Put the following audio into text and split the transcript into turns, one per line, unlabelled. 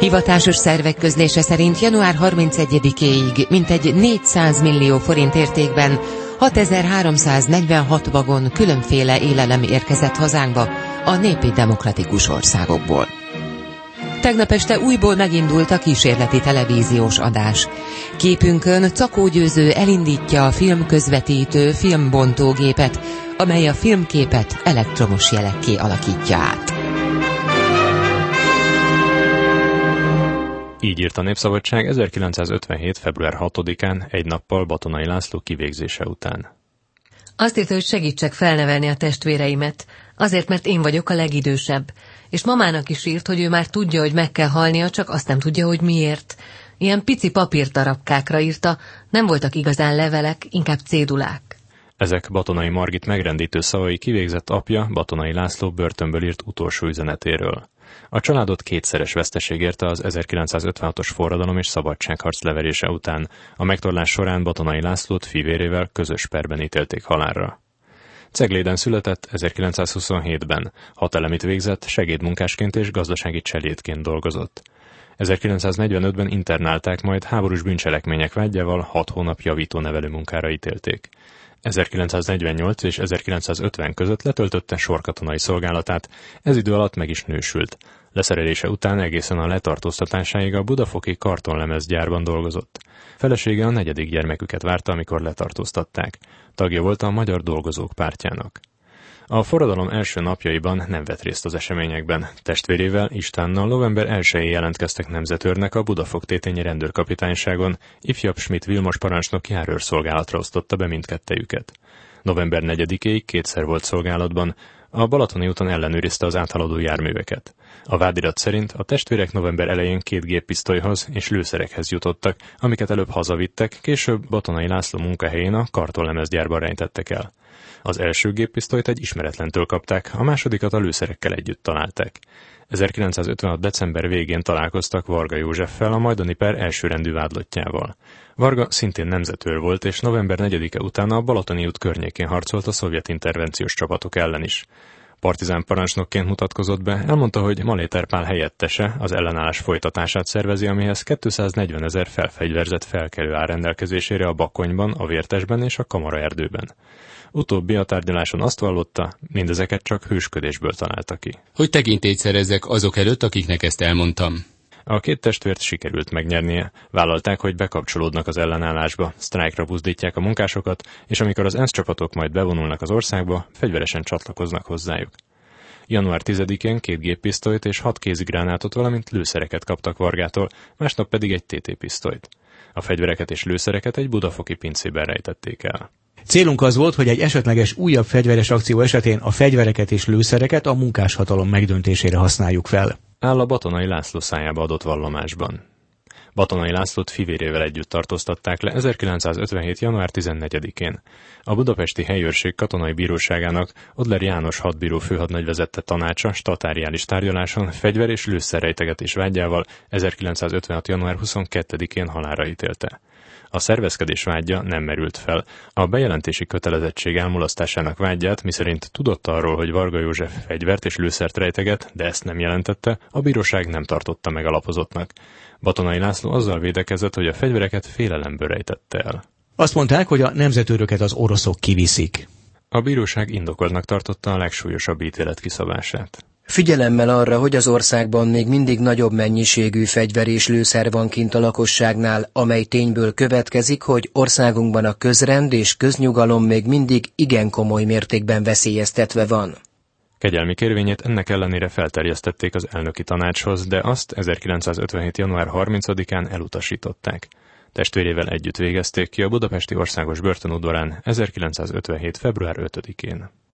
Hivatásos szervek közlése szerint január 31-éig mintegy 400 millió forint értékben 6346 vagon különféle élelem érkezett hazánkba a népi demokratikus országokból. Tegnap este újból megindult a kísérleti televíziós adás. Képünkön Czakó Győző elindítja a filmközvetítő filmbontógépet, amely a filmképet elektromos jelekké alakítja át.
Így írt a Népszabadság 1957. február 6-án, egy nappal Batonai László kivégzése után.
Azt írta, hogy segítsek felnevelni a testvéreimet, azért, mert én vagyok a legidősebb. És mamának is írt, hogy ő már tudja, hogy meg kell halnia, csak azt nem tudja, hogy miért. Ilyen pici papírdarabkákra írta, nem voltak igazán levelek, inkább cédulák.
Ezek Batonai Margit megrendítő szavai kivégzett apja, Batonai László börtönből írt utolsó üzenetéről. A családot kétszeres veszteség érte az 1956-os forradalom és szabadságharc leverése után. A megtorlás során Batonai Lászlót fivérével közös perben ítélték halálra. Cegléden született 1927-ben, 6 elemit végzett, segédmunkásként és gazdasági cselédként dolgozott. 1945-ben internálták, majd háborús bűncselekmények vádjával 6 hónap javító nevelő munkára ítélték. 1948 és 1950 között letöltötte sorkatonai szolgálatát, ez idő alatt meg is nősült. Leszerelése után egészen a letartóztatásáig a budafoki kartonlemezgyárban dolgozott. Felesége a 4. gyermeküket várta, amikor letartóztatták. Tagja volt a Magyar Dolgozók Pártjának. A forradalom első napjaiban nem vett részt az eseményekben. Testvérével, Istvánnal november 1-én jelentkeztek nemzetőrnek a Budafok-Tétényi rendőrkapitányságon, ifjabb Schmidt Vilmos parancsnok járőrszolgálatra osztotta be mindkettejüket. November 4-éig kétszer volt szolgálatban, a Balatoni úton ellenőrizte az áthaladó járműveket. A vádirat szerint a testvérek november elején 2 géppisztolyhoz és lőszerekhez jutottak, amiket előbb hazavittek, később Batonai László munkahelyén a kartonlemezgyárban rejtettek el. Az első géppisztolyt egy ismeretlentől kapták, a másodikat a lőszerekkel együtt találták. 1956. december végén találkoztak Varga Józseffel, a majdani per elsőrendű vádlottjával. Varga szintén nemzetőr volt, és november 4-e után a Balatoni út környékén harcolt a szovjet intervenciós csapatok ellen is. Partizán parancsnokként mutatkozott be, elmondta, hogy Maléter Pál helyettese az ellenállás folytatását szervezi, amihez 240 000 felfegyverzett felkelő áll rendelkezésére a Bakonyban, a Vértesben és a Kamaraerdőben. Utóbbi a tárgyaláson azt vallotta, mindezeket csak hősködésből találta ki.
Hogy tekintélyt szerezzek azok előtt, akiknek ezt elmondtam.
A 2 testvért sikerült megnyernie, vállalták, hogy bekapcsolódnak az ellenállásba, sztrájkra buzdítják a munkásokat, és amikor az ENSZ csapatok majd bevonulnak az országba, fegyveresen csatlakoznak hozzájuk. Január 10-én 2 géppisztolyt és 6 kézigránátot, valamint lőszereket kaptak Vargától, másnap pedig egy TT-pisztolyt. A fegyvereket és lőszereket egy budafoki pincében rejtették el.
Célunk az volt, hogy egy esetleges újabb fegyveres akció esetén a fegyvereket és lőszereket a munkáshatalom megdöntésére használjuk fel.
Áll a Batonai László szájába adott vallomásban. Batonai Lászlót fivérével együtt tartóztatták le 1957. január 14-én. A budapesti helyőrség katonai bíróságának Odler János hadbíró főhadnagy vezette tanácsa statáriális tárgyaláson fegyver- és lőszerrejtegetés vádjával 1956. január 22-én halálra ítélte. A szervezkedés vádja nem merült fel. A bejelentési kötelezettség elmulasztásának vádját, miszerint tudott arról, hogy Varga József fegyvert és lőszert rejteget, de ezt nem jelentette, a bíróság nem tartotta megalapozottnak. Batonai László azzal védekezett, hogy a fegyvereket félelemből rejtette el.
Azt mondták, hogy a nemzetőröket az oroszok kiviszik.
A bíróság indokoltnak tartotta a legsúlyosabb ítélet kiszabását.
Figyelemmel arra, hogy az országban még mindig nagyobb mennyiségű fegyver és lőszer van kint a lakosságnál, amely tényből következik, hogy országunkban a közrend és köznyugalom még mindig igen komoly mértékben veszélyeztetve van.
Kegyelmi kérvényét ennek ellenére felterjesztették az elnöki tanácshoz, de azt 1957. január 30-án elutasították. Testvérével együtt végezték ki a budapesti országos börtönudvarán 1957. február 5-én.